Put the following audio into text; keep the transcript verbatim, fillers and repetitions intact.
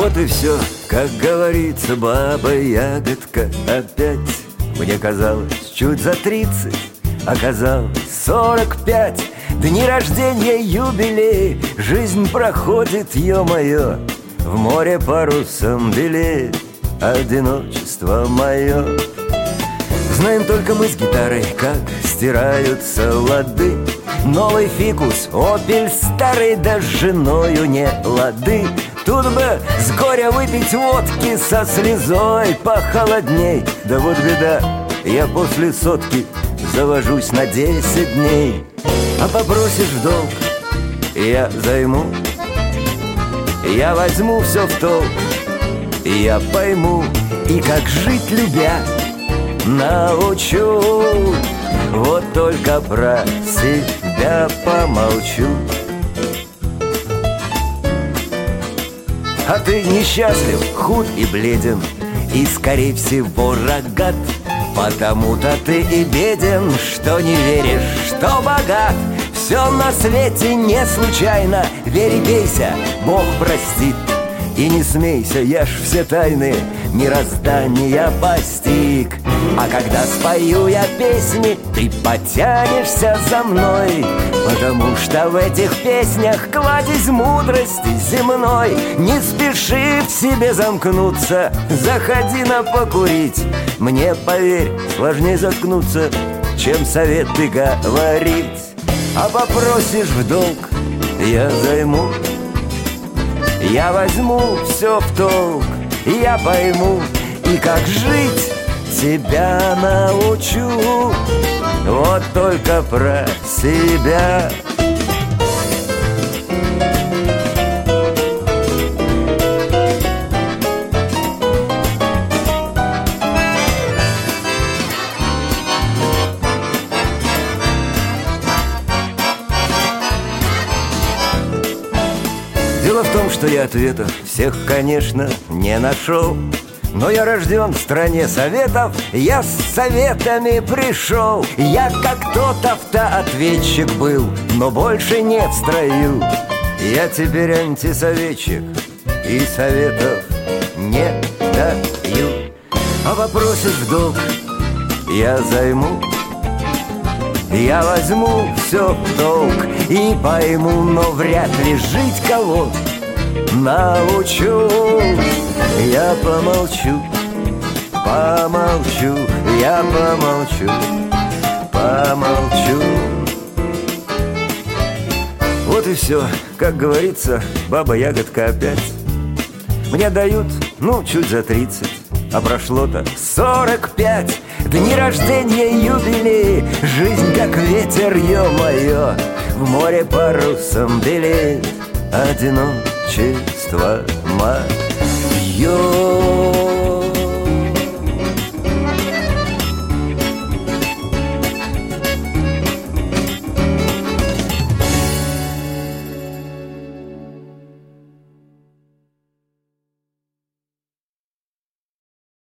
Вот и все, как говорится, баба-ягодка опять. Мне казалось, чуть за тридцать, оказалось сорок пять. Дни рождения, юбилей, жизнь проходит, ё-моё, в море парусом белеет одиночество мое. Знаем только мы с гитарой, как стираются лады. Новый фикус, опель старый, да с женою не лады. Тут бы с горя выпить водки, со слезой похолодней. Да вот беда, я после сотки завожусь на десять дней. А попросишь в долг, я займу, я возьму все в толк, я пойму, и как жить любя научу. Вот только про себя помолчу. А ты несчастлив, худ и бледен, и, скорее всего, рогат. Потому-то ты и беден, что не веришь, что богат. Все на свете не случайно, верь и бейся, Бог простит. И не смейся, я ж все тайны мироздания постиг. А когда спою я песни, ты потянешься за мной, потому что в этих песнях кладезь мудрости земной. Не спеши в себе замкнуться, заходи на покурить. Мне, поверь, сложнее заткнуться, чем советы говорить. А попросишь в долг, я займу, я возьму все в толк, я пойму, и как жить тебя научу. Вот только про себя. Дело в том, что я ответов всех, конечно, не нашел. Но я рожден в стране советов, я с советами пришел. Я как тот автоответчик был, но больше не в строю. Я теперь антисоветчик и советов не даю. А попросишь в долг, я займу, я возьму все в толк и пойму, но вряд ли жить кого научу. Я помолчу, помолчу, я помолчу, помолчу. Вот и все, как говорится, баба-ягодка опять. Мне дают, ну, чуть за тридцать, а прошло-то сорок пять. Дни рождения, юбилей, жизнь как ветер, ё-моё, в море парусом белеет одиночество мое.